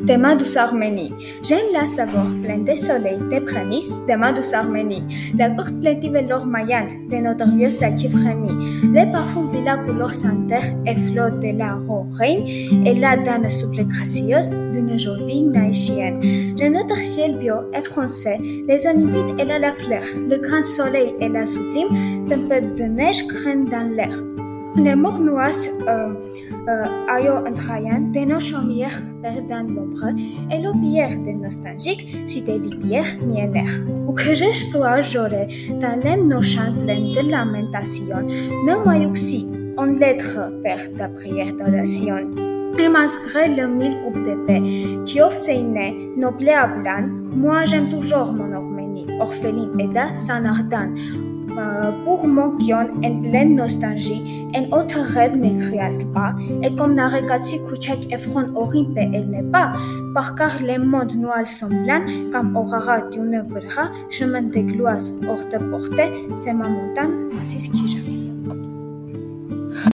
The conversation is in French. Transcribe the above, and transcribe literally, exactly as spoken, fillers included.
Demain douce Arménie. J'aime la saveur pleine de soleil, des prémices, demain douce Arménie. La courte plaintive et l'or maillante de notre vieux sac qui frémit. Les parfums de la couleur santerre et flotte de la reine et la dame souple et gracieuse d'une jolie naïchienne. Je notre ciel bio et français, les olympides et la, la fleur, le grand soleil et la sublime tempête de neige craignent dans l'air. Les mornoises euh, euh, ayo entraillant de nos chaumières perdant l'ombre et l'aubière de nostalgique si des vivières millénaires. Où que je sois, j'aurai dans l'aime nos chants pleins de lamentation, ne m'ayuxi en lettres faire ta prière d'adoration. Et malgré le mille coupes de paix qui offre ses nez, nos plaies à blanc, moi j'aime toujours mon Arménie, orpheline et da sans ardent. Euh, pour mon kion en pleine nostalgie, un autre rêve n'écrias pas, et comme Narekatsi Kuchek Efron Orimpe elle n'est pas, par car les mondes noirs sont blancs, comme Orara d'une verra, chemin de gloire hors de portée, c'est ma montagne, Massis Kijami.